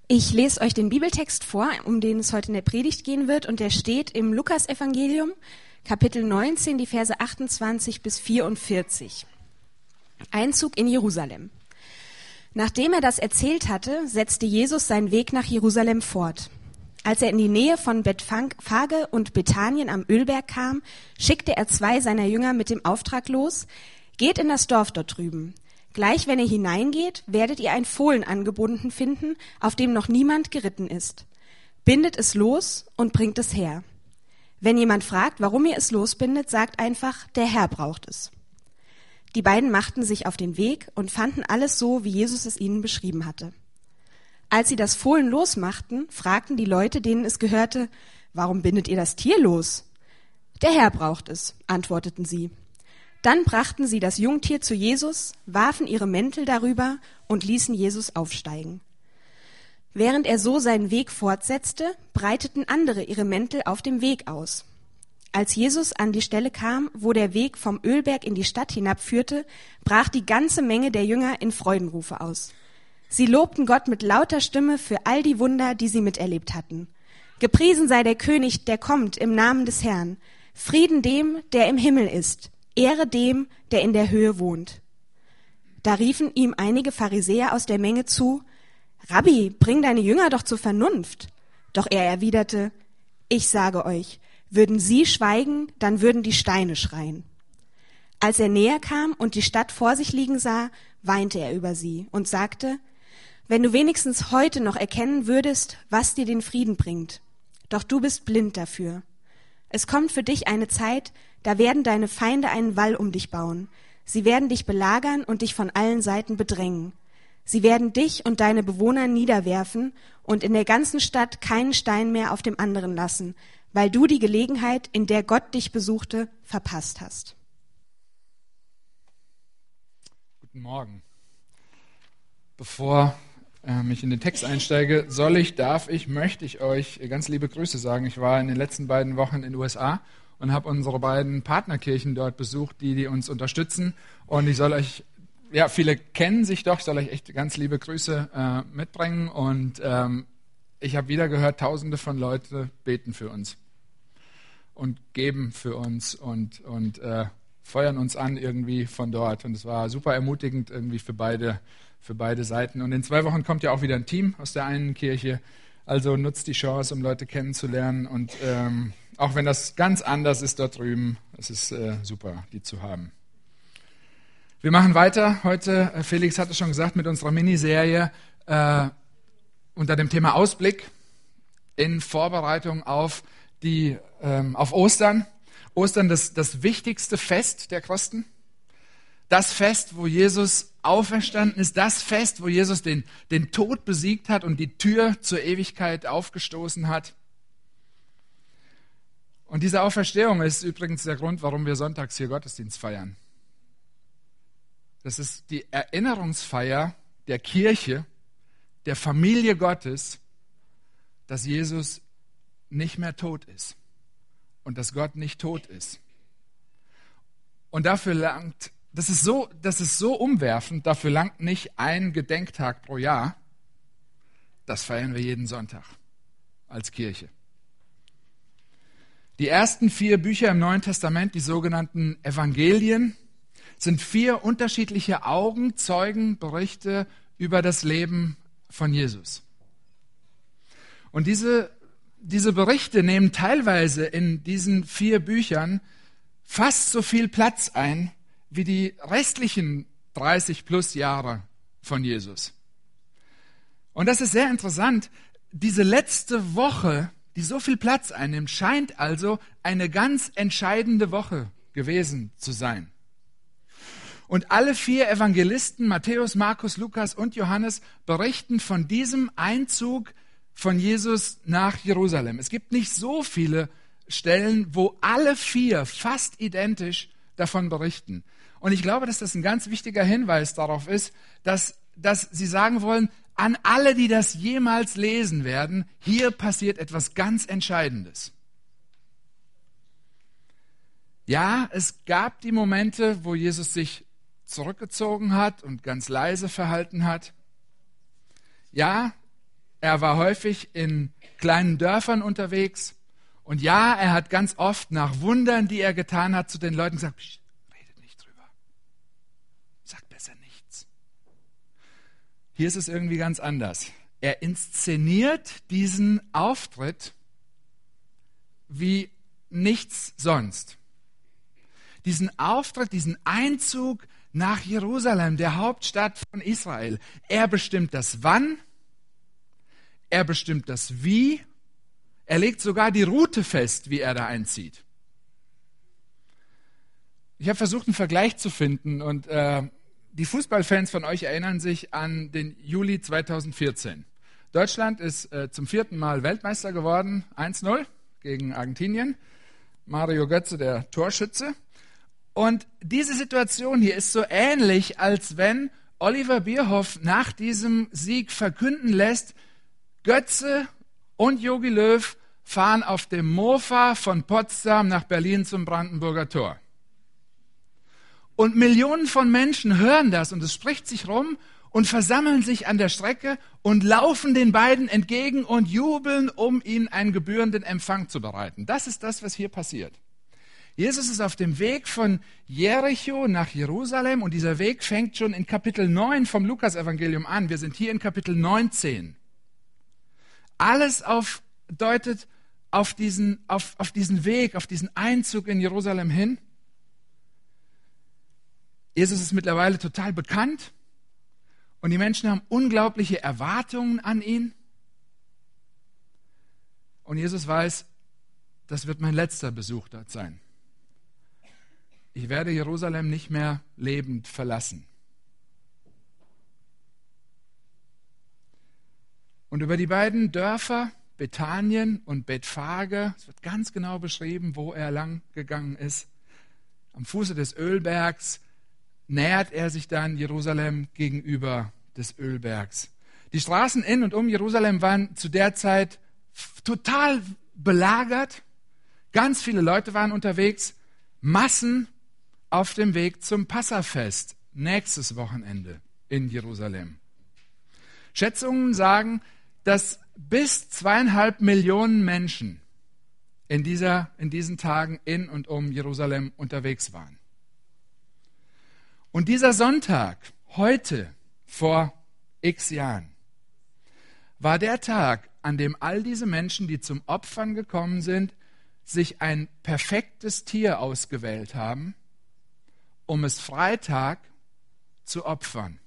Ich lese euch den Bibeltext vor, um den es heute in der Predigt gehen wird, und der steht im Lukasevangelium, Kapitel 19, die Verse 28 bis 44. Einzug in Jerusalem. Nachdem er das erzählt hatte, setzte Jesus seinen Weg nach Jerusalem fort. Als er in die Nähe von Bethphage und Bethanien am Ölberg kam, schickte er 2 seiner Jünger mit dem Auftrag los: Geht in das Dorf dort drüben. Gleich wenn ihr hineingeht, werdet ihr ein Fohlen angebunden finden, auf dem noch niemand geritten ist. Bindet es los und bringt es her. Wenn jemand fragt, warum ihr es losbindet, sagt einfach, der Herr braucht es. Die beiden machten sich auf den Weg und fanden alles so, wie Jesus es ihnen beschrieben hatte. Als sie das Fohlen losmachten, fragten die Leute, denen es gehörte: Warum bindet ihr das Tier los? Der Herr braucht es, antworteten sie. Dann brachten sie das Jungtier zu Jesus, warfen ihre Mäntel darüber und ließen Jesus aufsteigen. Während er so seinen Weg fortsetzte, breiteten andere ihre Mäntel auf dem Weg aus. Als Jesus an die Stelle kam, wo der Weg vom Ölberg in die Stadt hinabführte, brach die ganze Menge der Jünger in Freudenrufe aus. Sie lobten Gott mit lauter Stimme für all die Wunder, die sie miterlebt hatten. Gepriesen sei der König, der kommt im Namen des Herrn. Frieden dem, der im Himmel ist. Ehre dem, der in der Höhe wohnt. Da riefen ihm einige Pharisäer aus der Menge zu: Rabbi, bring deine Jünger doch zur Vernunft. Doch er erwiderte: Ich sage euch, würden sie schweigen, dann würden die Steine schreien. Als er näher kam und die Stadt vor sich liegen sah, weinte er über sie und sagte: Wenn du wenigstens heute noch erkennen würdest, was dir den Frieden bringt. Doch du bist blind dafür. Es kommt für dich eine Zeit, da werden deine Feinde einen Wall um dich bauen. Sie werden dich belagern und dich von allen Seiten bedrängen. Sie werden dich und deine Bewohner niederwerfen und in der ganzen Stadt keinen Stein mehr auf dem anderen lassen, weil du die Gelegenheit, in der Gott dich besuchte, verpasst hast. Guten Morgen. Bevor ich in den Text einsteige, möchte ich euch ganz liebe Grüße sagen. Ich war in den letzten beiden Wochen in den USA und habe unsere beiden Partnerkirchen dort besucht, die uns unterstützen. Und ich soll euch, viele kennen sich doch, ich soll euch echt ganz liebe Grüße mitbringen. Und ich habe wieder gehört, Tausende von Leuten beten für uns und geben für uns und feuern uns an irgendwie von dort. Und es war super ermutigend irgendwie für beide Seiten. Und in 2 Wochen kommt ja auch wieder ein Team aus der einen Kirche. Also nutzt die Chance, um Leute kennenzulernen. Und auch wenn das ganz anders ist dort drüben, es ist super, die zu haben. Wir machen weiter heute, Felix hatte schon gesagt, mit unserer Miniserie unter dem Thema Ausblick in Vorbereitung auf Ostern. Ostern, das wichtigste Fest der Christen. Das Fest, wo Jesus auferstanden ist, das Fest, wo Jesus den Tod besiegt hat und die Tür zur Ewigkeit aufgestoßen hat. Und diese Auferstehung ist übrigens der Grund, warum wir sonntags hier Gottesdienst feiern. Das ist die Erinnerungsfeier der Kirche, der Familie Gottes, dass Jesus nicht mehr tot ist und dass Gott nicht tot ist. Und dafür langt, das ist so umwerfend, dafür langt nicht ein Gedenktag pro Jahr. Das feiern wir jeden Sonntag als Kirche. Die ersten 4 Bücher im Neuen Testament, die sogenannten Evangelien, sind 4 unterschiedliche Augenzeugenberichte über das Leben von Jesus. Und diese Berichte nehmen teilweise in diesen 4 Büchern fast so viel Platz ein wie die restlichen 30 plus Jahre von Jesus. Und das ist sehr interessant. Diese letzte Woche, die so viel Platz einnimmt, scheint also eine ganz entscheidende Woche gewesen zu sein. Und alle 4 Evangelisten, Matthäus, Markus, Lukas und Johannes, berichten von diesem Einzug von Jesus nach Jerusalem. Es gibt nicht so viele Stellen, wo alle 4 fast identisch davon berichten. Und ich glaube, dass das ein ganz wichtiger Hinweis darauf ist, dass sie sagen wollen, an alle, die das jemals lesen werden, hier passiert etwas ganz Entscheidendes. Ja, es gab die Momente, wo Jesus sich zurückgezogen hat und ganz leise verhalten hat. Ja, er war häufig in kleinen Dörfern unterwegs. Und ja, er hat ganz oft nach Wundern, die er getan hat, zu den Leuten gesagt, Psst, redet nicht drüber. Sagt besser nichts. Hier ist es irgendwie ganz anders. Er inszeniert diesen Auftritt wie nichts sonst. Diesen Auftritt, diesen Einzug nach Jerusalem, der Hauptstadt von Israel. Er bestimmt das Wann, er bestimmt das Wie, er legt sogar die Route fest, wie er da einzieht. Ich habe versucht, einen Vergleich zu finden und die Fußballfans von euch erinnern sich an den Juli 2014. Deutschland ist zum 4. Mal Weltmeister geworden, 1-0 gegen Argentinien. Mario Götze, der Torschütze. Und diese Situation hier ist so ähnlich, als wenn Oliver Bierhoff nach diesem Sieg verkünden lässt, Götze und Jogi Löw fahren auf dem Mofa von Potsdam nach Berlin zum Brandenburger Tor. Und Millionen von Menschen hören das und es spricht sich rum und versammeln sich an der Strecke und laufen den beiden entgegen und jubeln, um ihnen einen gebührenden Empfang zu bereiten. Das ist das, was hier passiert. Jesus ist auf dem Weg von Jericho nach Jerusalem und dieser Weg fängt schon in Kapitel 9 vom Lukas-Evangelium an. Wir sind hier in Kapitel 19. Alles deutet auf diesen Weg, auf diesen Einzug in Jerusalem hin. Jesus ist mittlerweile total bekannt und die Menschen haben unglaubliche Erwartungen an ihn. Und Jesus weiß, das wird mein letzter Besuch dort sein. Ich werde Jerusalem nicht mehr lebend verlassen. Und über die beiden Dörfer, Bethanien und Bethphage, es wird ganz genau beschrieben, wo er lang gegangen ist. Am Fuße des Ölbergs nähert er sich dann Jerusalem gegenüber des Ölbergs. Die Straßen in und um Jerusalem waren zu der Zeit total belagert. Ganz viele Leute waren unterwegs. Massen auf dem Weg zum Passafest, nächstes Wochenende in Jerusalem. Schätzungen sagen, dass bis 2,5 Millionen Menschen in diesen Tagen in und um Jerusalem unterwegs waren. Und dieser Sonntag, heute, vor x Jahren, war der Tag, an dem all diese Menschen, die zum Opfern gekommen sind, sich ein perfektes Tier ausgewählt haben, um es Freitag zu opfern.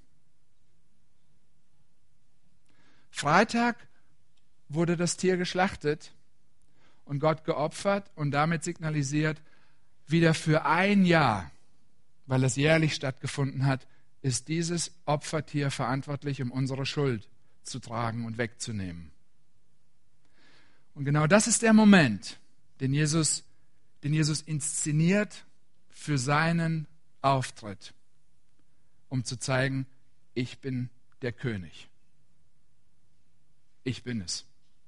Freitag wurde das Tier geschlachtet und Gott geopfert und damit signalisiert, wieder für ein Jahr, weil es jährlich stattgefunden hat, ist dieses Opfertier verantwortlich, um unsere Schuld zu tragen und wegzunehmen. Und genau das ist der Moment, den Jesus inszeniert für seinen Auftritt, um zu zeigen, ich bin der König. Ich bin es.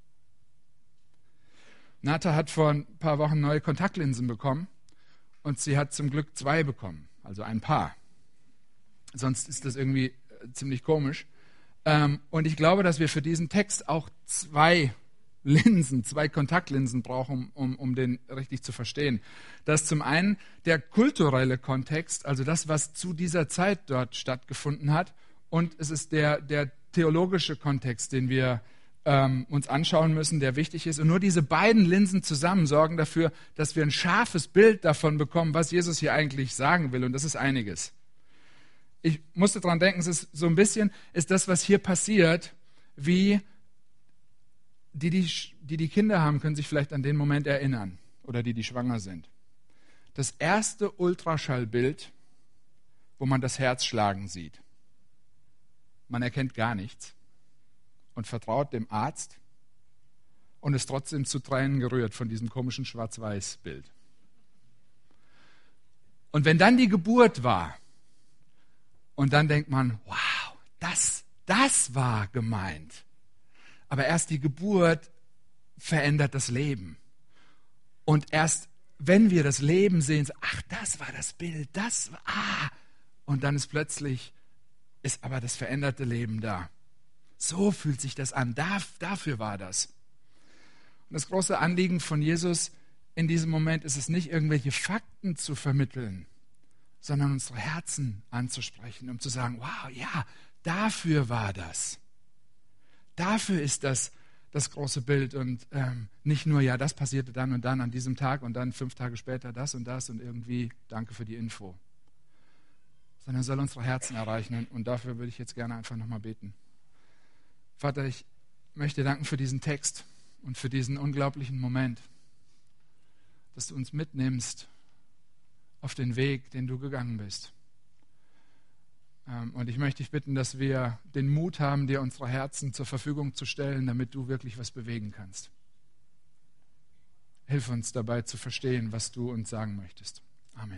Nata hat vor ein paar Wochen neue Kontaktlinsen bekommen und sie hat zum Glück 2 bekommen, also ein Paar. Sonst ist das irgendwie ziemlich komisch. Und ich glaube, dass wir für diesen Text auch 2 Kontaktlinsen brauchen, um den richtig zu verstehen. Das ist zum einen der kulturelle Kontext, also das, was zu dieser Zeit dort stattgefunden hat. Und es ist der theologische Kontext, den wir uns anschauen müssen, der wichtig ist. Und nur diese beiden Linsen zusammen sorgen dafür, dass wir ein scharfes Bild davon bekommen, was Jesus hier eigentlich sagen will. Und das ist einiges. Ich musste daran denken, es ist so ein bisschen, ist das, was hier passiert, wie die Kinder haben, können sich vielleicht an den Moment erinnern oder die schwanger sind. Das erste Ultraschallbild, wo man das Herz schlagen sieht. Man erkennt gar nichts und vertraut dem Arzt und ist trotzdem zu Tränen gerührt von diesem komischen Schwarz-Weiß-Bild. Und wenn dann die Geburt war und dann denkt man, wow, das war gemeint. Aber erst die Geburt verändert das Leben. Und erst wenn wir das Leben sehen, ach, das war das Bild, und dann ist plötzlich aber das veränderte Leben da. So fühlt sich das an. Dafür war das. Und das große Anliegen von Jesus in diesem Moment ist es nicht, irgendwelche Fakten zu vermitteln, sondern unsere Herzen anzusprechen, um zu sagen, wow, ja, dafür war das. Dafür ist das große Bild und nicht nur, ja, das passierte dann und dann an diesem Tag und dann 5 Tage später das und irgendwie, danke für die Info. Sondern soll unsere Herzen erreichen und dafür würde ich jetzt gerne einfach nochmal beten. Vater, ich möchte danken für diesen Text und für diesen unglaublichen Moment, dass du uns mitnimmst auf den Weg, den du gegangen bist. Und ich möchte dich bitten, dass wir den Mut haben, dir unsere Herzen zur Verfügung zu stellen, damit du wirklich was bewegen kannst. Hilf uns dabei zu verstehen, was du uns sagen möchtest. Amen.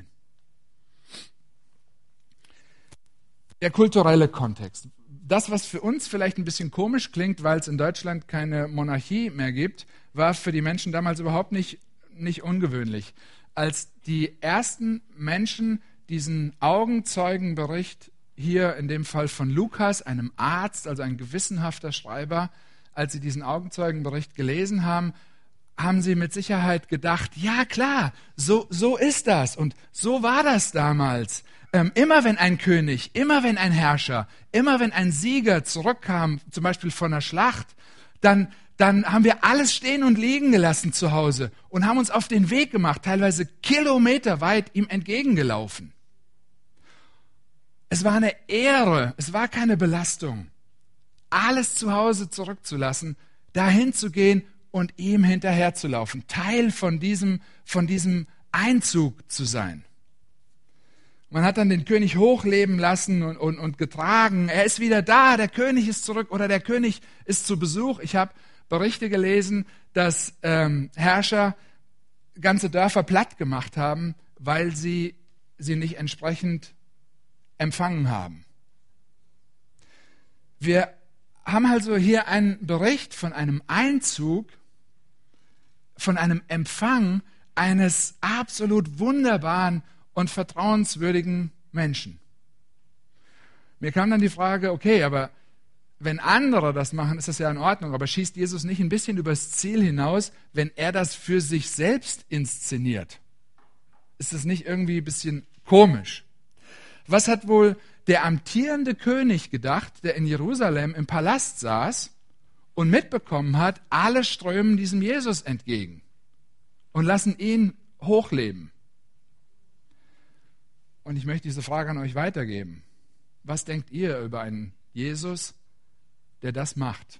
Der kulturelle Kontext. Das, was für uns vielleicht ein bisschen komisch klingt, weil es in Deutschland keine Monarchie mehr gibt, war für die Menschen damals überhaupt nicht ungewöhnlich. Als die ersten Menschen diesen Augenzeugenbericht hier in dem Fall von Lukas, einem Arzt, also ein gewissenhafter Schreiber, als sie diesen Augenzeugenbericht gelesen haben, haben sie mit Sicherheit gedacht, ja klar, so ist das und so war das damals. Immer wenn ein König, immer wenn ein Herrscher, immer wenn ein Sieger zurückkam, zum Beispiel von einer Schlacht, dann haben wir alles stehen und liegen gelassen zu Hause und haben uns auf den Weg gemacht, teilweise kilometerweit ihm entgegengelaufen. Es war eine Ehre, es war keine Belastung, alles zu Hause zurückzulassen, dahin zu gehen und ihm hinterherzulaufen, Teil von diesem Einzug zu sein. Man hat dann den König hochleben lassen und getragen. Er ist wieder da, der König ist zurück oder der König ist zu Besuch. Ich habe Berichte gelesen, dass Herrscher ganze Dörfer platt gemacht haben, weil sie nicht entsprechend empfangen haben. Wir haben also hier einen Bericht von einem Einzug, von einem Empfang eines absolut wunderbaren und vertrauenswürdigen Menschen. Mir kam dann die Frage, okay, aber wenn andere das machen, ist das ja in Ordnung, aber schießt Jesus nicht ein bisschen übers Ziel hinaus, wenn er das für sich selbst inszeniert? Ist das nicht irgendwie ein bisschen komisch? Was hat wohl der amtierende König gedacht, der in Jerusalem im Palast saß und mitbekommen hat, alle strömen diesem Jesus entgegen und lassen ihn hochleben? Und ich möchte diese Frage an euch weitergeben. Was denkt ihr über einen Jesus, der das macht?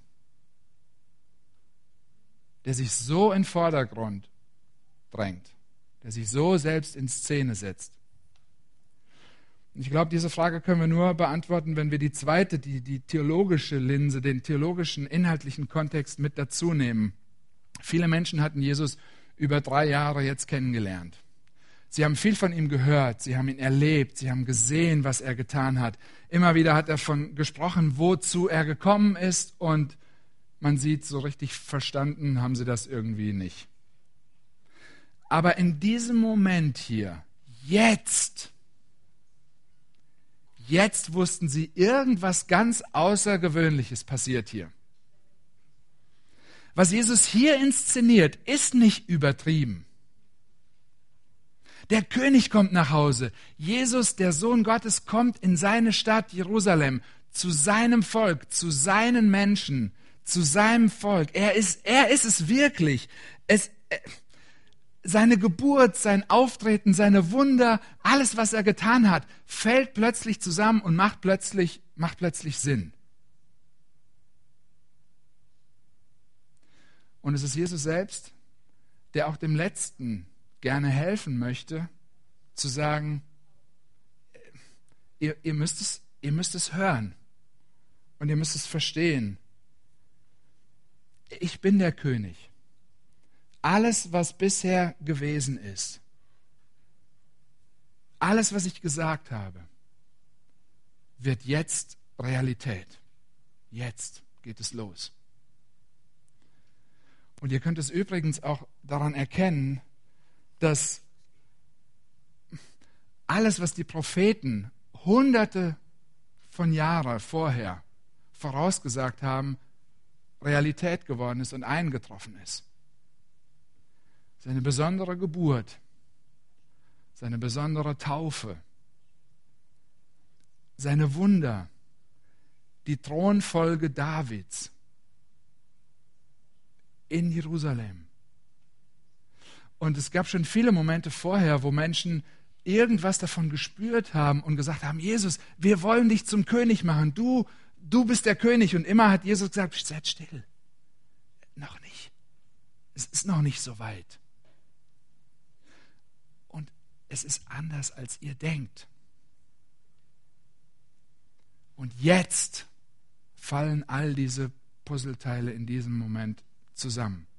Der sich so in den Vordergrund drängt, der sich so selbst in Szene setzt. Und ich glaube, diese Frage können wir nur beantworten, wenn wir die zweite, die theologische Linse, den theologischen, inhaltlichen Kontext mit dazu nehmen. Viele Menschen hatten Jesus über 3 Jahre jetzt kennengelernt. Sie haben viel von ihm gehört, sie haben ihn erlebt, sie haben gesehen, was er getan hat. Immer wieder hat er davon gesprochen, wozu er gekommen ist, und man sieht, so richtig verstanden haben sie das irgendwie nicht. Aber in diesem Moment hier, jetzt wussten sie, irgendwas ganz Außergewöhnliches passiert hier. Was Jesus hier inszeniert, ist nicht übertrieben. Der König kommt nach Hause. Jesus, der Sohn Gottes, kommt in seine Stadt Jerusalem, zu seinem Volk, zu seinen Menschen, zu seinem Volk. Er ist es wirklich. Seine Geburt, sein Auftreten, seine Wunder, alles, was er getan hat, fällt plötzlich zusammen und macht plötzlich Sinn. Und es ist Jesus selbst, der auch dem Letzten gerne helfen möchte, zu sagen, ihr müsst es hören und ihr müsst es verstehen. Ich bin der König. Alles, was bisher gewesen ist, alles, was ich gesagt habe, wird jetzt Realität. Jetzt geht es los. Und ihr könnt es übrigens auch daran erkennen, dass alles, was die Propheten Hunderte von Jahren vorher vorausgesagt haben, Realität geworden ist und eingetroffen ist. Seine besondere Geburt, seine besondere Taufe, seine Wunder, die Thronfolge Davids in Jerusalem. Und es gab schon viele Momente vorher, wo Menschen irgendwas davon gespürt haben und gesagt haben, Jesus, wir wollen dich zum König machen, du bist der König. Und immer hat Jesus gesagt, seid still, noch nicht, es ist noch nicht so weit. Und es ist anders, als ihr denkt. Und jetzt fallen all diese Puzzleteile in diesem Moment zusammen.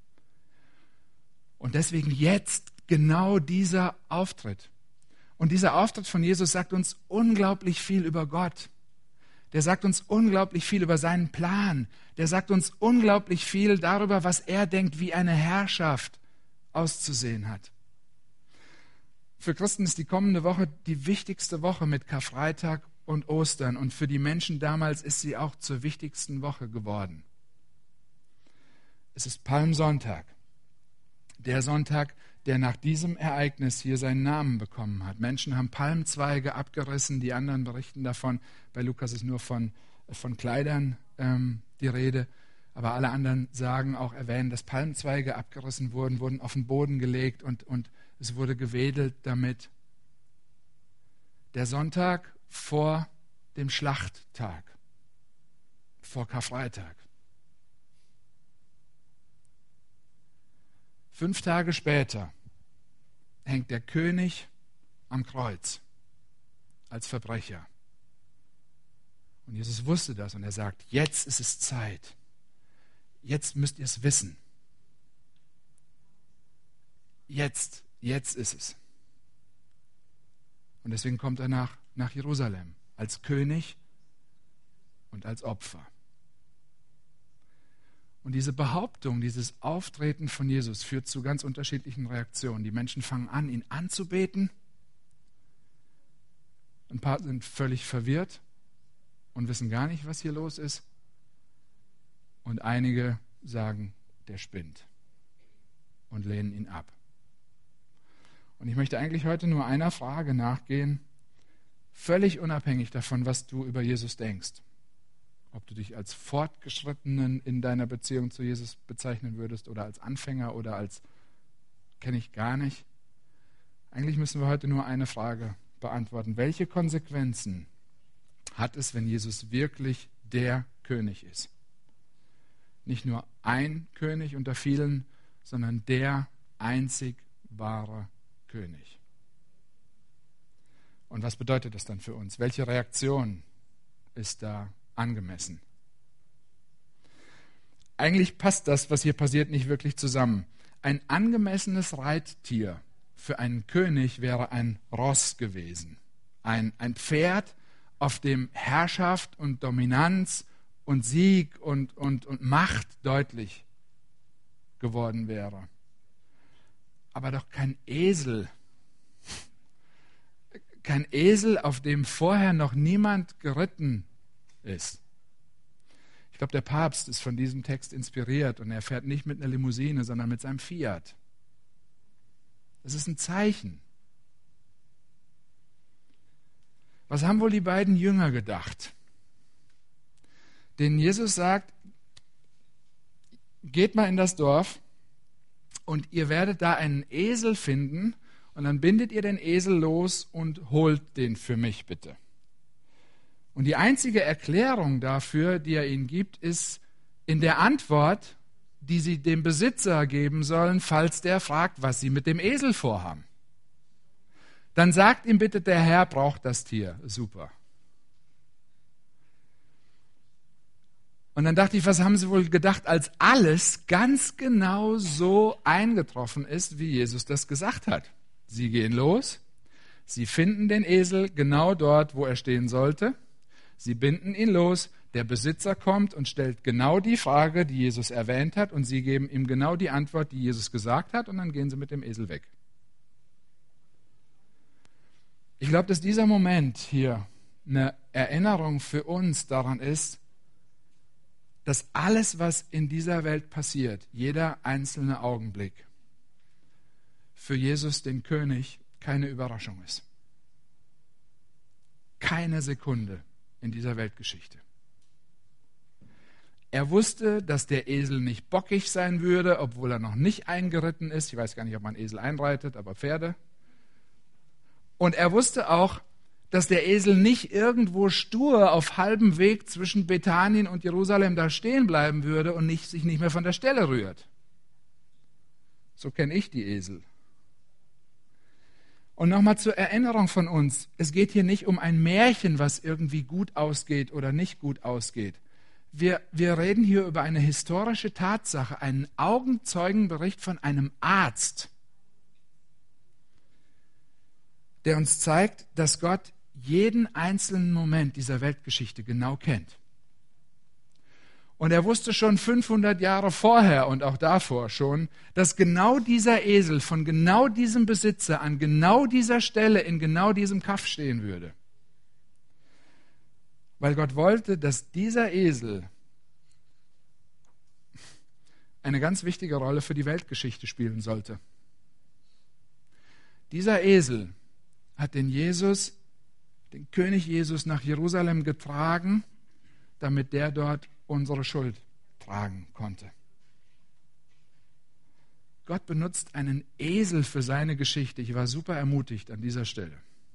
Und deswegen jetzt genau dieser Auftritt. Und dieser Auftritt von Jesus sagt uns unglaublich viel über Gott. Der sagt uns unglaublich viel über seinen Plan. Der sagt uns unglaublich viel darüber, was er denkt, wie eine Herrschaft auszusehen hat. Für Christen ist die kommende Woche die wichtigste Woche mit Karfreitag und Ostern. Und für die Menschen damals ist sie auch zur wichtigsten Woche geworden. Es ist Palmsonntag. Der Sonntag, der nach diesem Ereignis hier seinen Namen bekommen hat. Menschen haben Palmzweige abgerissen, die anderen berichten davon. Bei Lukas ist nur von Kleidern die Rede. Aber alle anderen sagen auch, erwähnen, dass Palmzweige abgerissen wurden auf den Boden gelegt und es wurde gewedelt damit. Der Sonntag vor dem Schlachttag, vor Karfreitag. 5 Tage später hängt der König am Kreuz als Verbrecher. Und Jesus wusste das und er sagt, jetzt ist es Zeit. Jetzt müsst ihr es wissen. Jetzt ist es. Und deswegen kommt er nach Jerusalem als König und als Opfer. Und diese Behauptung, dieses Auftreten von Jesus führt zu ganz unterschiedlichen Reaktionen. Die Menschen fangen an, ihn anzubeten. Ein paar sind völlig verwirrt und wissen gar nicht, was hier los ist. Und einige sagen, der spinnt und lehnen ihn ab. Und ich möchte eigentlich heute nur einer Frage nachgehen, völlig unabhängig davon, was du über Jesus denkst. Ob du dich als Fortgeschrittenen in deiner Beziehung zu Jesus bezeichnen würdest oder als Anfänger oder als kenne ich gar nicht. Eigentlich müssen wir heute nur eine Frage beantworten. Welche Konsequenzen hat es, wenn Jesus wirklich der König ist? Nicht nur ein König unter vielen, sondern der einzig wahre König. Und was bedeutet das dann für uns? Welche Reaktion ist da angemessen? Eigentlich passt das, was hier passiert, nicht wirklich zusammen. Ein angemessenes Reittier für einen König wäre ein Ross gewesen. Ein Pferd, auf dem Herrschaft und Dominanz und Sieg und Macht deutlich geworden wäre. Aber doch kein Esel. Kein Esel, auf dem vorher noch niemand geritten ist. Ich glaube, der Papst ist von diesem Text inspiriert und er fährt nicht mit einer Limousine, sondern mit seinem Fiat. Das ist ein Zeichen. Was haben wohl die beiden Jünger gedacht? Denen Jesus sagt, geht mal in das Dorf und ihr werdet da einen Esel finden und dann bindet ihr den Esel los und holt den für mich bitte. Und die einzige Erklärung dafür, die er ihnen gibt, ist in der Antwort, die sie dem Besitzer geben sollen, falls der fragt, was sie mit dem Esel vorhaben. Dann sagt ihm bitte, der Herr braucht das Tier. Super. Und dann dachte ich, was haben sie wohl gedacht, als alles ganz genau so eingetroffen ist, wie Jesus das gesagt hat. Sie gehen los, sie finden den Esel genau dort, wo er stehen sollte. Sie binden ihn los, der Besitzer kommt und stellt genau die Frage, die Jesus erwähnt hat, und sie geben ihm genau die Antwort, die Jesus gesagt hat, und dann gehen sie mit dem Esel weg. Ich glaube, dass dieser Moment hier eine Erinnerung für uns daran ist, dass alles, was in dieser Welt passiert, jeder einzelne Augenblick, für Jesus, den König, keine Überraschung ist. Keine Sekunde in dieser Weltgeschichte. Er wusste, dass der Esel nicht bockig sein würde, obwohl er noch nicht eingeritten ist. Ich weiß gar nicht, ob man Esel einreitet, aber Pferde. Und er wusste auch, dass der Esel nicht irgendwo stur auf halbem Weg zwischen Bethanien und Jerusalem da stehen bleiben würde und sich nicht mehr von der Stelle rührt. So kenne ich die Esel. Und nochmal zur Erinnerung von uns, es geht hier nicht um ein Märchen, was irgendwie gut ausgeht oder nicht gut ausgeht. Wir reden hier über eine historische Tatsache, einen Augenzeugenbericht von einem Arzt, der uns zeigt, dass Gott jeden einzelnen Moment dieser Weltgeschichte genau kennt. Und er wusste schon 500 Jahre vorher und auch davor schon, dass genau dieser Esel von genau diesem Besitzer an genau dieser Stelle in genau diesem Kaff stehen würde. Weil Gott wollte, dass dieser Esel eine ganz wichtige Rolle für die Weltgeschichte spielen sollte. Dieser Esel hat den König Jesus nach Jerusalem getragen, damit der dort unsere Schuld tragen konnte. Gott benutzt einen Esel für seine Geschichte. Ich war super ermutigt an dieser Stelle.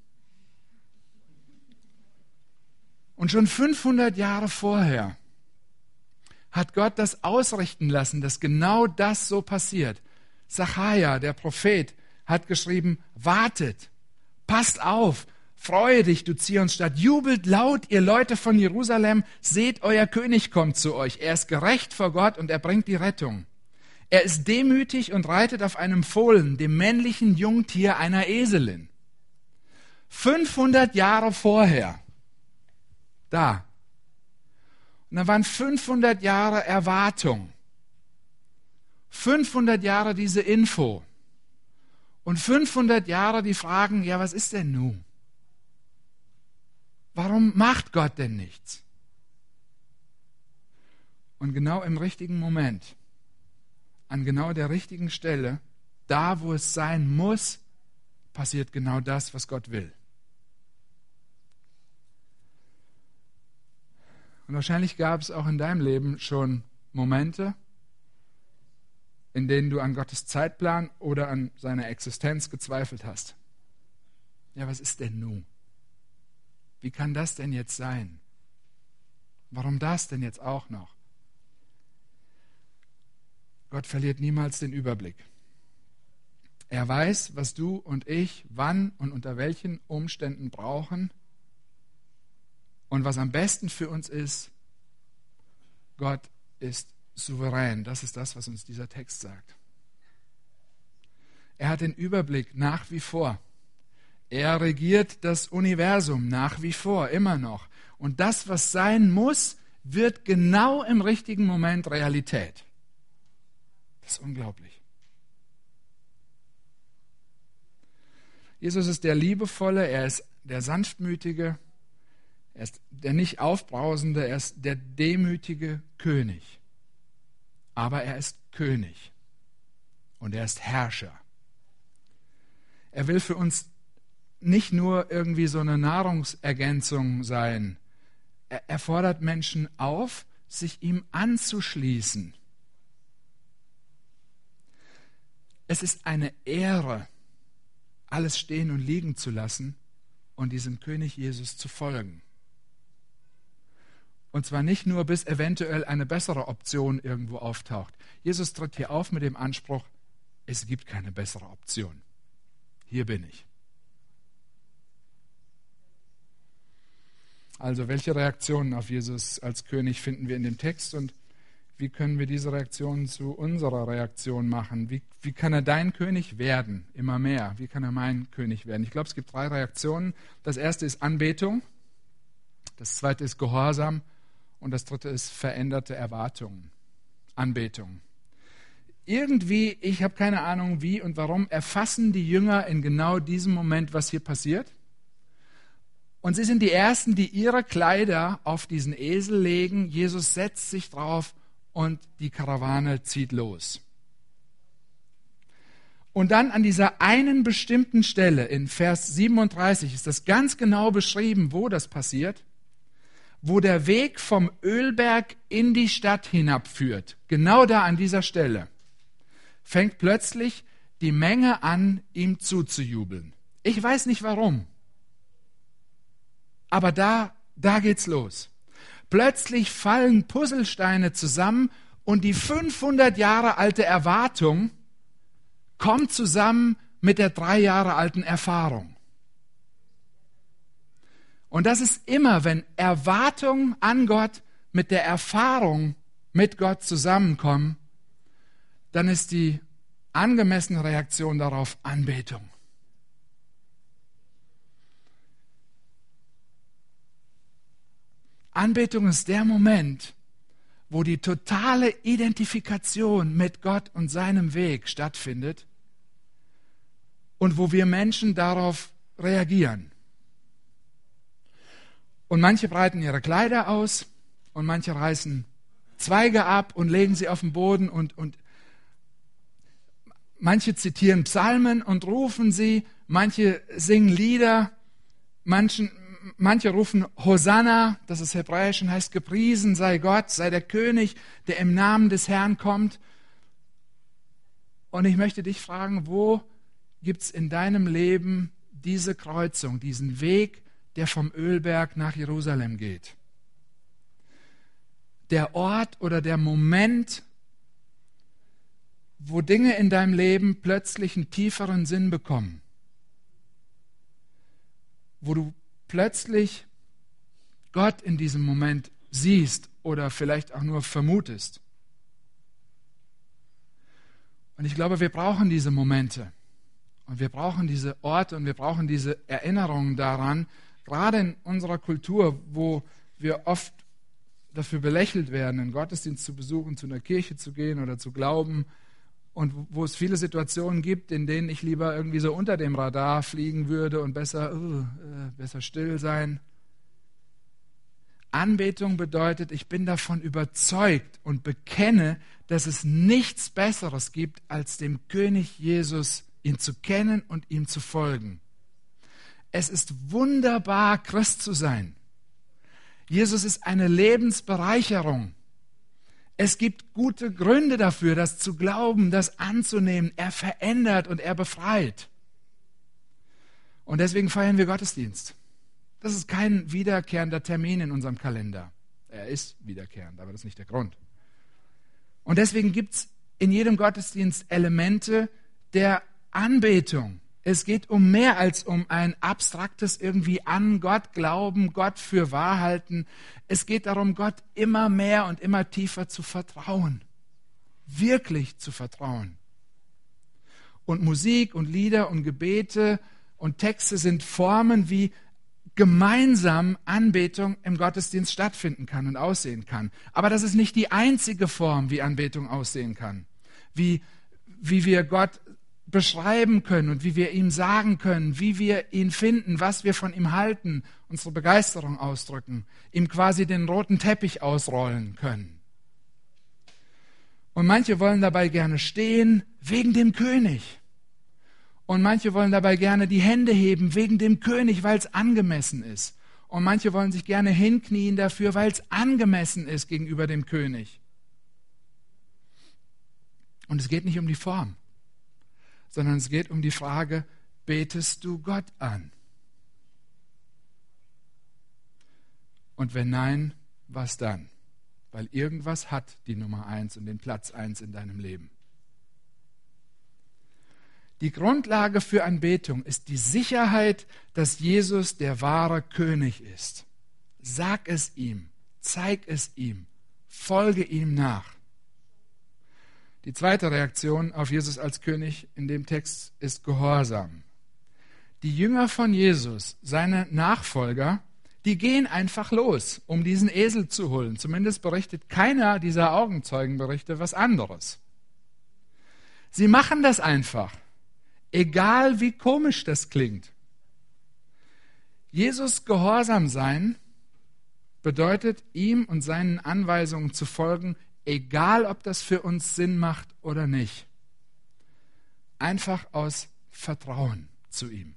Und schon 500 Jahre vorher hat Gott das ausrichten lassen, dass genau das so passiert. Sacharja, der Prophet, hat geschrieben, wartet, passt auf, freue dich, du Zionsstadt, jubelt laut, ihr Leute von Jerusalem, seht, euer König kommt zu euch. Er ist gerecht vor Gott und er bringt die Rettung. Er ist demütig und reitet auf einem Fohlen, dem männlichen Jungtier einer Eselin. 500 Jahre vorher, da. Und dann waren 500 Jahre Erwartung, 500 Jahre diese Info und 500 Jahre die Fragen, ja, was ist denn nun? Warum macht Gott denn nichts? Und genau im richtigen Moment, an genau der richtigen Stelle, da wo es sein muss, passiert genau das, was Gott will. Und wahrscheinlich gab es auch in deinem Leben schon Momente, in denen du an Gottes Zeitplan oder an seiner Existenz gezweifelt hast. Ja, was ist denn nun? Wie kann das denn jetzt sein? Warum das denn jetzt auch noch? Gott verliert niemals den Überblick. Er weiß, was du und ich wann und unter welchen Umständen brauchen. Und was am besten für uns ist, Gott ist souverän. Das ist das, was uns dieser Text sagt. Er hat den Überblick nach wie vor. Er regiert das Universum nach wie vor, immer noch. Und das, was sein muss, wird genau im richtigen Moment Realität. Das ist unglaublich. Jesus ist der Liebevolle, er ist der Sanftmütige, er ist der nicht Aufbrausende, er ist der demütige König. Aber er ist König und er ist Herrscher. Er will für uns nicht nur irgendwie so eine Nahrungsergänzung sein. Er fordert Menschen auf, sich ihm anzuschließen. Es ist eine Ehre, alles stehen und liegen zu lassen und diesem König Jesus zu folgen. Und zwar nicht nur, bis eventuell eine bessere Option irgendwo auftaucht. Jesus tritt hier auf mit dem Anspruch, es gibt keine bessere Option. Hier bin ich. Also, welche Reaktionen auf Jesus als König finden wir in dem Text und wie können wir diese Reaktionen zu unserer Reaktion machen? Wie kann er dein König werden? Immer mehr. Wie kann er mein König werden? Ich glaube, es gibt 3 Reaktionen. Das erste ist Anbetung. Das zweite ist Gehorsam. Und das dritte ist veränderte Erwartungen. Anbetung. Irgendwie, ich habe keine Ahnung wie und warum, erfassen die Jünger in genau diesem Moment, was hier passiert. Und sie sind die Ersten, die ihre Kleider auf diesen Esel legen. Jesus setzt sich drauf und die Karawane zieht los. Und dann an dieser einen bestimmten Stelle in Vers 37 ist das ganz genau beschrieben, wo das passiert, wo der Weg vom Ölberg in die Stadt hinabführt. Genau da an dieser Stelle fängt plötzlich die Menge an, ihm zuzujubeln. Ich weiß nicht warum, aber da geht's los. Plötzlich fallen Puzzlesteine zusammen und die 500 Jahre alte Erwartung kommt zusammen mit der 3 Jahre alten Erfahrung. Und das ist immer, wenn Erwartung an Gott mit der Erfahrung mit Gott zusammenkommen, dann ist die angemessene Reaktion darauf Anbetung. Anbetung ist der Moment, wo die totale Identifikation mit Gott und seinem Weg stattfindet und wo wir Menschen darauf reagieren. Und manche breiten ihre Kleider aus und manche reißen Zweige ab und legen sie auf den Boden und manche zitieren Psalmen und rufen sie, manche singen Lieder, manche rufen Hosanna, das ist hebräisch und heißt gepriesen sei Gott, sei der König, der im Namen des Herrn kommt. Und ich möchte dich fragen, wo gibt es in deinem Leben diese Kreuzung, diesen Weg, der vom Ölberg nach Jerusalem geht? Der Ort oder der Moment, wo Dinge in deinem Leben plötzlich einen tieferen Sinn bekommen. Wo du plötzlich Gott in diesem Moment siehst oder vielleicht auch nur vermutest. Und ich glaube, wir brauchen diese Momente und wir brauchen diese Orte und wir brauchen diese Erinnerungen daran, gerade in unserer Kultur, wo wir oft dafür belächelt werden, einen Gottesdienst zu besuchen, zu einer Kirche zu gehen oder zu glauben und wo es viele Situationen gibt, in denen ich lieber irgendwie so unter dem Radar fliegen würde und besser still sein. Anbetung bedeutet, ich bin davon überzeugt und bekenne, dass es nichts Besseres gibt, als dem König Jesus, ihn zu kennen und ihm zu folgen. Es ist wunderbar, Christ zu sein. Jesus ist eine Lebensbereicherung. Es gibt gute Gründe dafür, das zu glauben, das anzunehmen. Er verändert und er befreit. Und deswegen feiern wir Gottesdienst. Das ist kein wiederkehrender Termin in unserem Kalender. Er ist wiederkehrend, aber das ist nicht der Grund. Und deswegen gibt es in jedem Gottesdienst Elemente der Anbetung. Es geht um mehr als um ein abstraktes irgendwie an Gott glauben, Gott für wahr halten. Es geht darum, Gott immer mehr und immer tiefer zu vertrauen. Wirklich zu vertrauen. Und Musik und Lieder und Gebete und Texte sind Formen, wie gemeinsam Anbetung im Gottesdienst stattfinden kann und aussehen kann. Aber das ist nicht die einzige Form, wie Anbetung aussehen kann. Wie wir Gott beschreiben können und wie wir ihm sagen können, wie wir ihn finden, was wir von ihm halten, unsere Begeisterung ausdrücken, ihm quasi den roten Teppich ausrollen können. Und manche wollen dabei gerne stehen wegen dem König. Und manche wollen dabei gerne die Hände heben wegen dem König, weil es angemessen ist. Und manche wollen sich gerne hinknien dafür, weil es angemessen ist gegenüber dem König. Und es geht nicht um die Form, sondern es geht um die Frage, betest du Gott an? Und wenn nein, was dann? Weil irgendwas hat die Nummer 1 und den Platz 1 in deinem Leben. Die Grundlage für Anbetung ist die Sicherheit, dass Jesus der wahre König ist. Sag es ihm, zeig es ihm, folge ihm nach. Die zweite Reaktion auf Jesus als König in dem Text ist Gehorsam. Die Jünger von Jesus, seine Nachfolger, die gehen einfach los, um diesen Esel zu holen. Zumindest berichtet keiner dieser Augenzeugenberichte was anderes. Sie machen das einfach, egal wie komisch das klingt. Jesus gehorsam sein bedeutet, ihm und seinen Anweisungen zu folgen, egal ob das für uns Sinn macht oder nicht. Einfach aus Vertrauen zu ihm.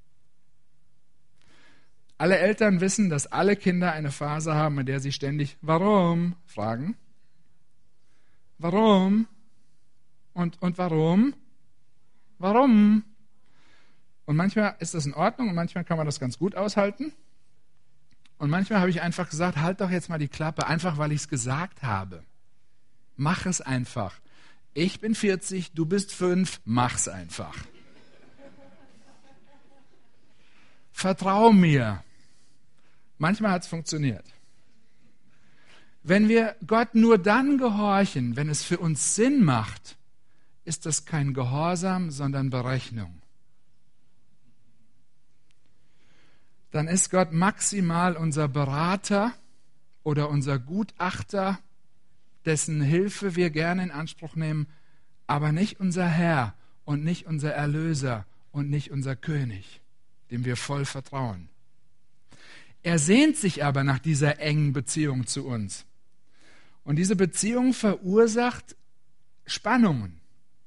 Alle Eltern wissen, dass alle Kinder eine Phase haben, in der sie ständig "Warum?" fragen. Warum? Und warum? Warum? Und manchmal ist das in Ordnung und manchmal kann man das ganz gut aushalten. Und manchmal habe ich einfach gesagt, halt doch jetzt mal die Klappe, einfach weil ich es gesagt habe. Mach es einfach. Ich bin 40, du bist 5, mach's einfach. Vertrau mir. Manchmal hat es funktioniert. Wenn wir Gott nur dann gehorchen, wenn es für uns Sinn macht, ist das kein Gehorsam, sondern Berechnung. Dann ist Gott maximal unser Berater oder unser Gutachter, dessen Hilfe wir gerne in Anspruch nehmen, aber nicht unser Herr und nicht unser Erlöser und nicht unser König, dem wir voll vertrauen. Er sehnt sich aber nach dieser engen Beziehung zu uns. Und diese Beziehung verursacht Spannungen.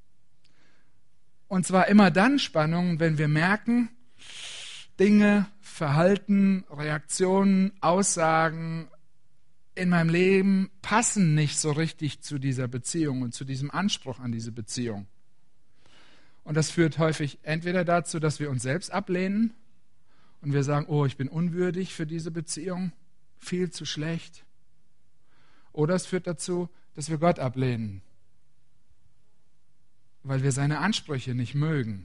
Und zwar immer dann Spannungen, wenn wir merken, Dinge, Verhalten, Reaktionen, Aussagen in meinem Leben passen nicht so richtig zu dieser Beziehung und zu diesem Anspruch an diese Beziehung. Und das führt häufig entweder dazu, dass wir uns selbst ablehnen und wir sagen, oh, ich bin unwürdig für diese Beziehung, viel zu schlecht. Oder es führt dazu, dass wir Gott ablehnen, weil wir seine Ansprüche nicht mögen.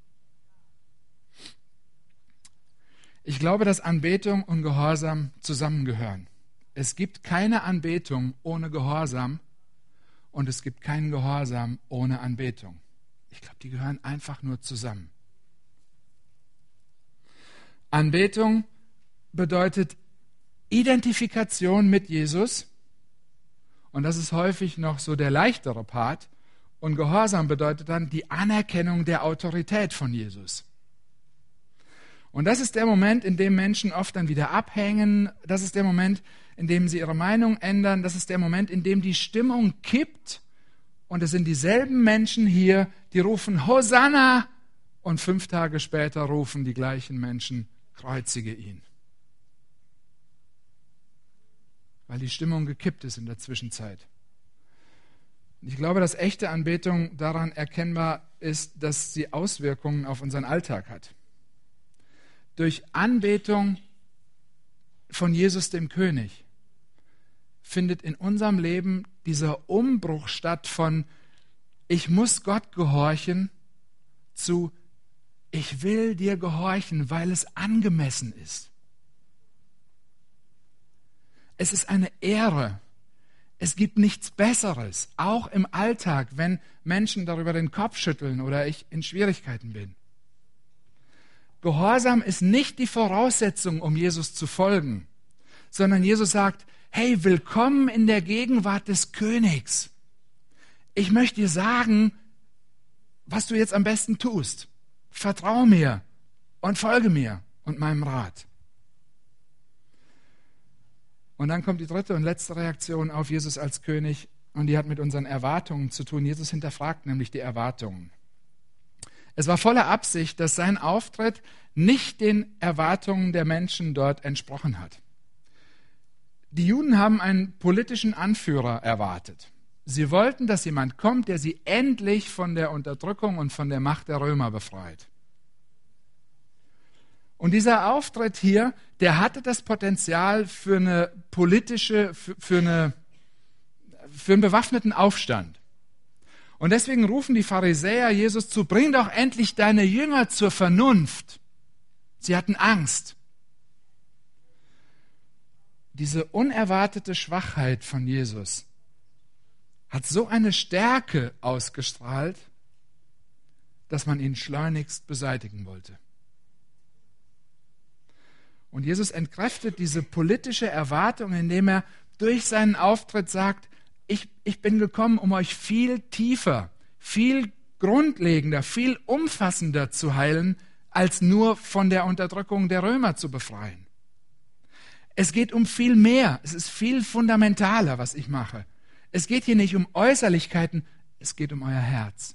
Ich glaube, dass Anbetung und Gehorsam zusammengehören. Es gibt keine Anbetung ohne Gehorsam und es gibt keinen Gehorsam ohne Anbetung. Ich glaube, die gehören einfach nur zusammen. Anbetung bedeutet Identifikation mit Jesus und das ist häufig noch so der leichtere Part. Und Gehorsam bedeutet dann die Anerkennung der Autorität von Jesus. Und das ist der Moment, in dem Menschen oft dann wieder abhängen. Das ist der Moment, in dem sie ihre Meinung ändern. Das ist der Moment, in dem die Stimmung kippt. Und es sind dieselben Menschen hier, die rufen Hosanna. Und 5 Tage später rufen die gleichen Menschen, kreuzige ihn. Weil die Stimmung gekippt ist in der Zwischenzeit. Ich glaube, dass echte Anbetung daran erkennbar ist, dass sie Auswirkungen auf unseren Alltag hat. Durch Anbetung von Jesus dem König findet in unserem Leben dieser Umbruch statt von ich muss Gott gehorchen zu ich will dir gehorchen, weil es angemessen ist. Es ist eine Ehre. Es gibt nichts Besseres, auch im Alltag, wenn Menschen darüber den Kopf schütteln oder ich in Schwierigkeiten bin. Gehorsam ist nicht die Voraussetzung, um Jesus zu folgen, sondern Jesus sagt, hey, willkommen in der Gegenwart des Königs. Ich möchte dir sagen, was du jetzt am besten tust. Vertrau mir und folge mir und meinem Rat. Und dann kommt die dritte und letzte Reaktion auf Jesus als König und die hat mit unseren Erwartungen zu tun. Jesus hinterfragt nämlich die Erwartungen. Es war voller Absicht, dass sein Auftritt nicht den Erwartungen der Menschen dort entsprochen hat. Die Juden haben einen politischen Anführer erwartet. Sie wollten, dass jemand kommt, der sie endlich von der Unterdrückung und von der Macht der Römer befreit. Und dieser Auftritt hier, der hatte das Potenzial für eine politische, für einen bewaffneten Aufstand. Und deswegen rufen die Pharisäer Jesus zu, bring doch endlich deine Jünger zur Vernunft. Sie hatten Angst. Diese unerwartete Schwachheit von Jesus hat so eine Stärke ausgestrahlt, dass man ihn schleunigst beseitigen wollte. Und Jesus entkräftet diese politische Erwartung, indem er durch seinen Auftritt sagt, ich bin gekommen, um euch viel tiefer, viel grundlegender, viel umfassender zu heilen, als nur von der Unterdrückung der Römer zu befreien. Es geht um viel mehr. Es ist viel fundamentaler, was ich mache. Es geht hier nicht um Äußerlichkeiten, es geht um euer Herz.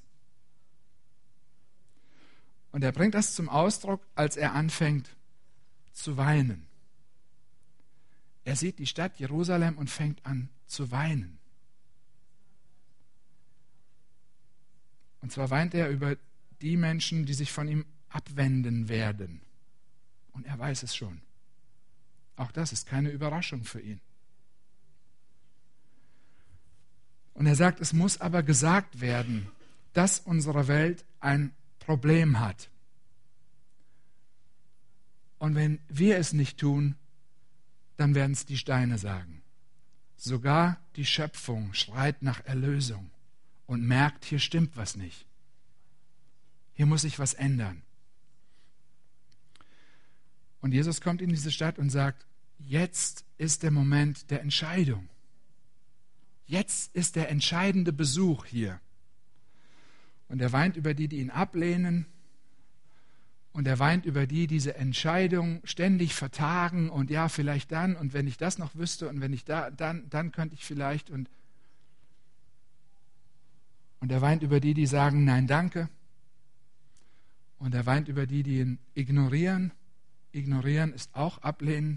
Und er bringt das zum Ausdruck, als er anfängt zu weinen. Er sieht die Stadt Jerusalem und fängt an zu weinen. Und zwar weint er über die Menschen, die sich von ihm abwenden werden. Und er weiß es schon. Auch das ist keine Überraschung für ihn. Und er sagt, es muss aber gesagt werden, dass unsere Welt ein Problem hat. Und wenn wir es nicht tun, dann werden es die Steine sagen. Sogar die Schöpfung schreit nach Erlösung und merkt, hier stimmt was nicht. Hier muss sich was ändern. Und Jesus kommt in diese Stadt und sagt, jetzt ist der Moment der Entscheidung. Jetzt ist der entscheidende Besuch hier. Und er weint über die, die ihn ablehnen. Und er weint über die, die diese Entscheidung ständig vertagen. Und ja, vielleicht dann. Und wenn ich das noch wüsste und wenn ich dann könnte ich vielleicht. Und er weint über die, die sagen, nein, danke. Und er weint über die, die ihn ignorieren. Ignorieren ist auch ablehnen.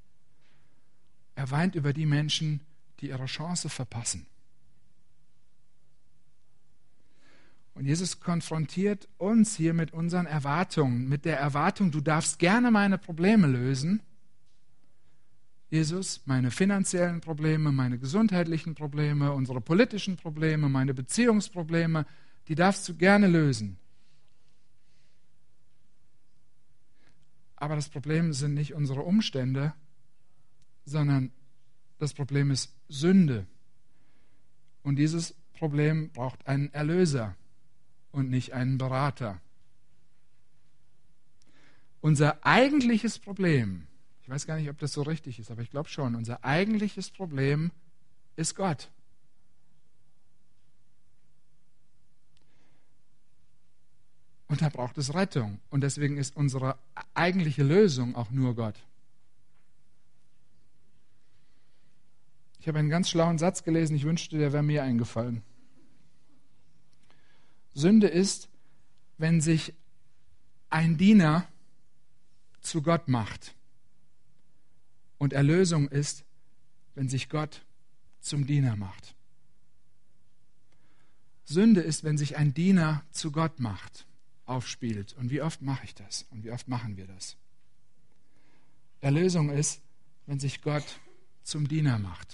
Er weint über die Menschen, die ihre Chance verpassen. Und Jesus konfrontiert uns hier mit unseren Erwartungen, mit der Erwartung, du darfst gerne meine Probleme lösen. Jesus, meine finanziellen Probleme, meine gesundheitlichen Probleme, unsere politischen Probleme, meine Beziehungsprobleme, die darfst du gerne lösen. Aber das Problem sind nicht unsere Umstände, sondern das Problem ist Sünde. Und dieses Problem braucht einen Erlöser und nicht einen Berater. Unser eigentliches Problem, ich weiß gar nicht, ob das so richtig ist, aber ich glaube schon, unser eigentliches Problem ist Gott. Und da braucht es Rettung. Und deswegen ist unsere eigentliche Lösung auch nur Gott. Ich habe einen ganz schlauen Satz gelesen, ich wünschte, der wäre mir eingefallen. Sünde ist, wenn sich ein Diener zu Gott macht. Und Erlösung ist, wenn sich Gott zum Diener macht. Sünde ist, wenn sich ein Diener zu Gott macht, aufspielt. Und wie oft mache ich das? Und wie oft machen wir das? Erlösung ist, wenn sich Gott zum Diener macht.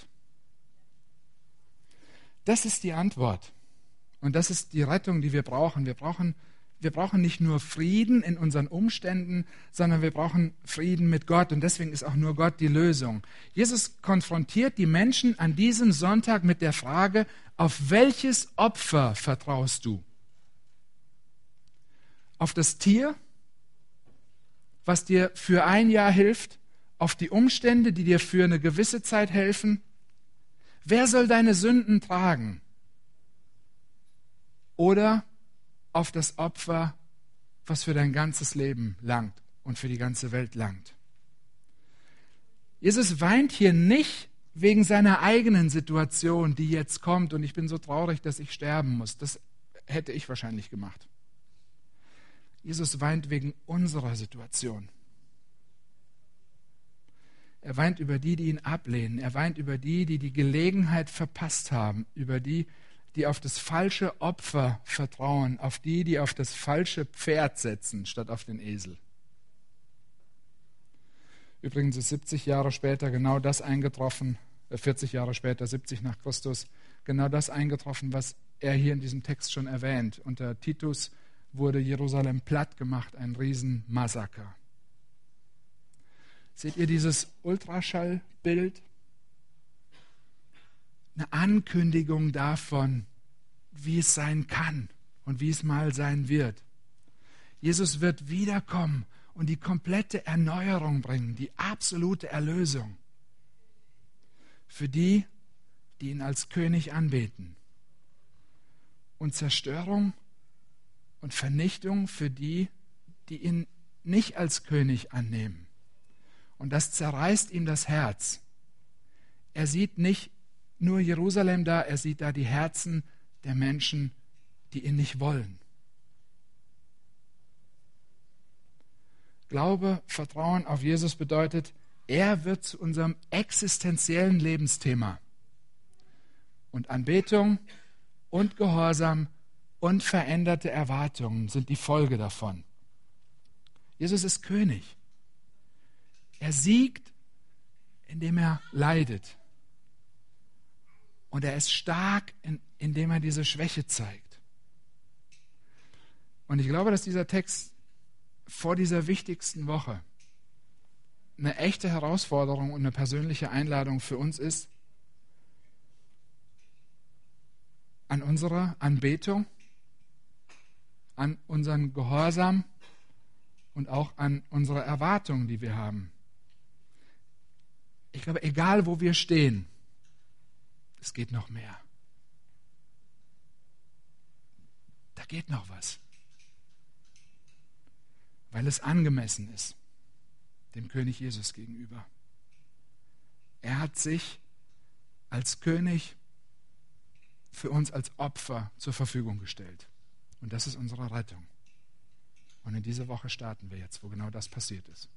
Das ist die Antwort. Und das ist die Rettung, die wir brauchen. Wir brauchen nicht nur Frieden in unseren Umständen, sondern wir brauchen Frieden mit Gott. Und deswegen ist auch nur Gott die Lösung. Jesus konfrontiert die Menschen an diesem Sonntag mit der Frage, auf welches Opfer vertraust du? Auf das Tier, was dir für ein Jahr hilft? Auf die Umstände, die dir für eine gewisse Zeit helfen? Wer soll deine Sünden tragen? Oder auf das Opfer, was für dein ganzes Leben langt und für die ganze Welt langt. Jesus weint hier nicht wegen seiner eigenen Situation, die jetzt kommt und ich bin so traurig, dass ich sterben muss. Das hätte ich wahrscheinlich gemacht. Jesus weint wegen unserer Situation. Er weint über die, die ihn ablehnen. Er weint über die, die die Gelegenheit verpasst haben. Über die, die auf das falsche Opfer vertrauen. Auf die, die auf das falsche Pferd setzen, statt auf den Esel. Übrigens ist 70 Jahre später genau das eingetroffen, 40 Jahre später, 70 nach Christus, genau das eingetroffen, was er hier in diesem Text schon erwähnt. Unter Titus wurde Jerusalem platt gemacht, ein Riesenmassaker. Seht ihr dieses Ultraschallbild? Eine Ankündigung davon, wie es sein kann und wie es mal sein wird. Jesus wird wiederkommen und die komplette Erneuerung bringen, die absolute Erlösung. Für die, die ihn als König anbeten. Und Zerstörung und Vernichtung für die, die ihn nicht als König annehmen. Und das zerreißt ihm das Herz. Er sieht nicht nur Jerusalem da, er sieht da die Herzen der Menschen, die ihn nicht wollen. Glaube, Vertrauen auf Jesus bedeutet, er wird zu unserem existenziellen Lebensthema. Und Anbetung und Gehorsam und veränderte Erwartungen sind die Folge davon. Jesus ist König. Er siegt, indem er leidet. Und er ist stark, indem er diese Schwäche zeigt. Und ich glaube, dass dieser Text vor dieser wichtigsten Woche eine echte Herausforderung und eine persönliche Einladung für uns ist, an unserer Anbetung, an unseren Gehorsam und auch an unsere Erwartungen, die wir haben. Ich glaube, egal wo wir stehen, es geht noch mehr. Da geht noch was. Weil es angemessen ist, dem König Jesus gegenüber. Er hat sich als König für uns als Opfer zur Verfügung gestellt. Und das ist unsere Rettung. Und in diese Woche starten wir jetzt, wo genau das passiert ist.